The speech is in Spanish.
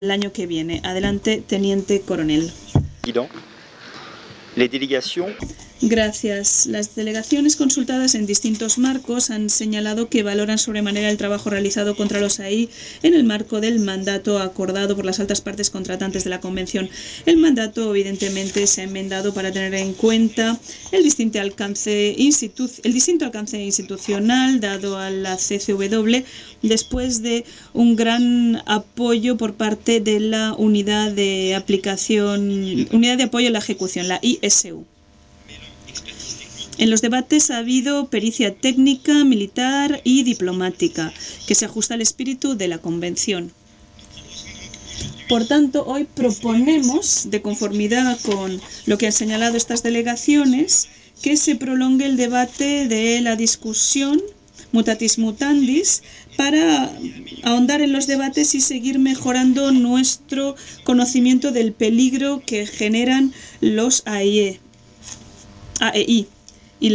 el año que viene. Adelante, teniente coronel. Les délégations. Gracias. Las delegaciones consultadas en distintos marcos han señalado que valoran sobremanera el trabajo realizado contra los AI en el marco del mandato acordado por las altas partes contratantes de la Convención. El mandato, evidentemente, se ha enmendado para tener en cuenta el distinto alcance institucional dado a la CCW después de un gran apoyo por parte de la Unidad de Apoyo a la Ejecución, la ISU. En los debates ha habido pericia técnica, militar y diplomática, que se ajusta al espíritu de la Convención. Por tanto, hoy proponemos, de conformidad con lo que han señalado estas delegaciones, que se prolongue el debate de la discusión mutatis mutandis para ahondar en los debates y seguir mejorando nuestro conocimiento del peligro que generan los AEI.